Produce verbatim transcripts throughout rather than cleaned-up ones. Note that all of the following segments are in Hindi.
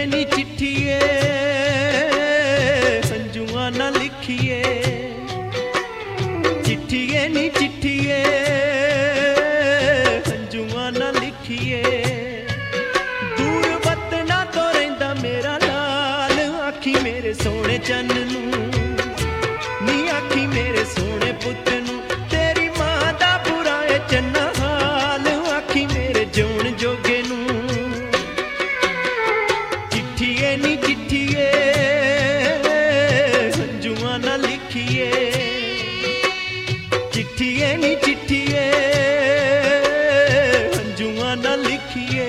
नी चिट्ठिए हंजुआ ना लिखिए, चिट्ठिए नी चिट्ठिए हंजुआ ना लिखिए। दूर वतना तो रहिंदा मेरा लाल, आखी मेरे सोने चन्न नूं नी आखी मेरे सोने पुत्त नूं, तेरी मां दा बुरा है चन्ना हाल, आखी मेरे जोन जोगे नूं। चिट्ठिए नी चिट्ठिए हंजुआ ना लिखिए, चिट्ठिए नी चिट्ठिए हंजुआ ना लिखिए।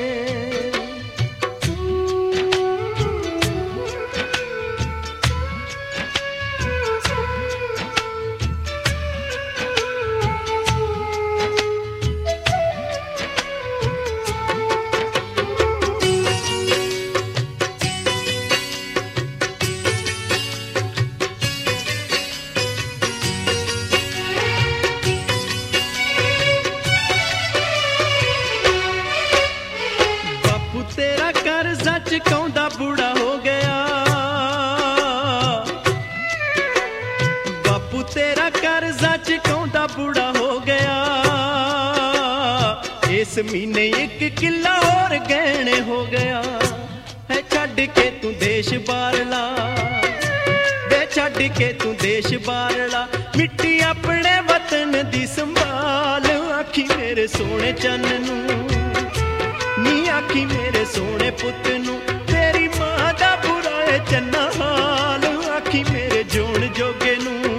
तेरा कर्जा चुकाउंदा बूढ़ा हो गया, बापू तेरा कर्जा चुकाउंदा बूढ़ा हो गया। इस महीने एक किला और गहने हो गया है, छड़ के तू देश बारला वे छड़ के तू देश बारला। मिट्टी अपने वतन दी संभाल, आखी मेरे सोने चन्न नूं नी आखी मेरे सोने पुत्त नूं, तेरी मां दा बुरा है चन्ना हाल, आखी मेरे जोन जोगे नूं।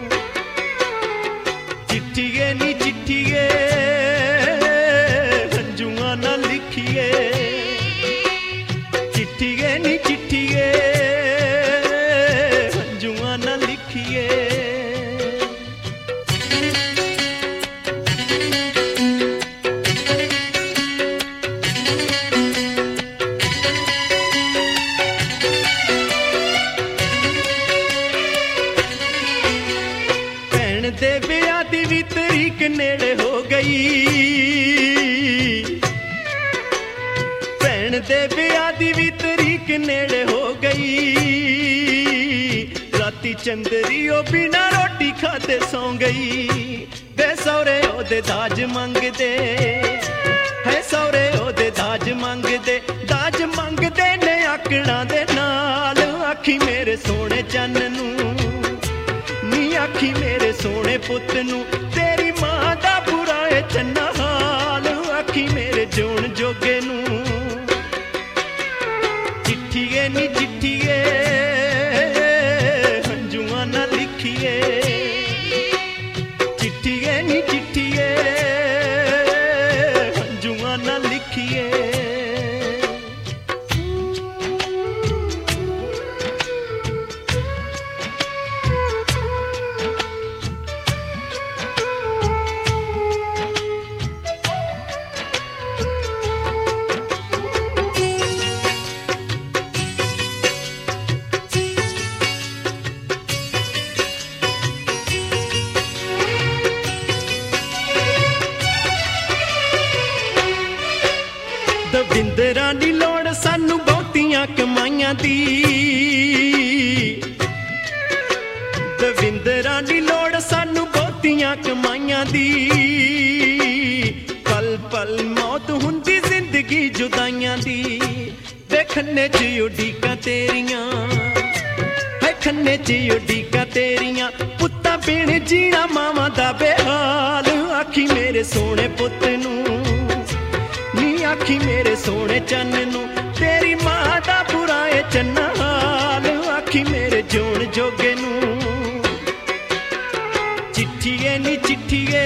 चिट्ठिए नी चिट्ठिए हंजुआ ना लिखिए, चिट्ठिए नी चिट्ठिए हंजुआ ना लिखिए। दे ब्याह दी भी तरीक नेड़े हो गई, भैन दे ब्याह दी भी तरीक नेड़े हो गई। राती चंदरी ओ बिना रोटी खाते सौ गई, वे सौरे ओदे दाज मंगदे है, सौरे ओदे दाज मंगदे दाज मंगदे ने आकड़ा दे नाल, आखी मेरे सोने चन्न नूं आखी मेरे सोने पुत्त नूं, तेरी मां दा बुरा है चन्ना हाल, आखी मेरे जोन जोगे नूं। चिट्ठिए नी चिट्ठिए हंजुआ ना लिखिए, चिट्ठिए नी चिट्ठिए हंजुआ ना लिखिए। दविंदरा दी लोड़ सानू बहुतियां कमाइयां दी, दविंदरा दी लोड़ सानू बहुतियां कमाइयां दी। पल पल मौत हुंदी जिंदगी जुदाइयां दी, वे खन्ने च उडीकां तेरियां है, खन्ने च उडीकां तेरियां। पुत्ता बिन जीना मावां दा बेहाल, आखी मेरे सोने पुत्त नूं आखी मेरे सोने चन्न नूं, तेरी मां दा बुरा है चन्ना हाल, आखी मेरे जोन जोगे नूं। चिट्ठिए नी चिट्ठिए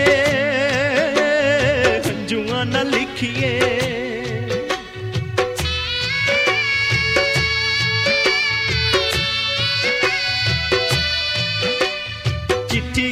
हंजुआ ना लिखिए, चिट्ठी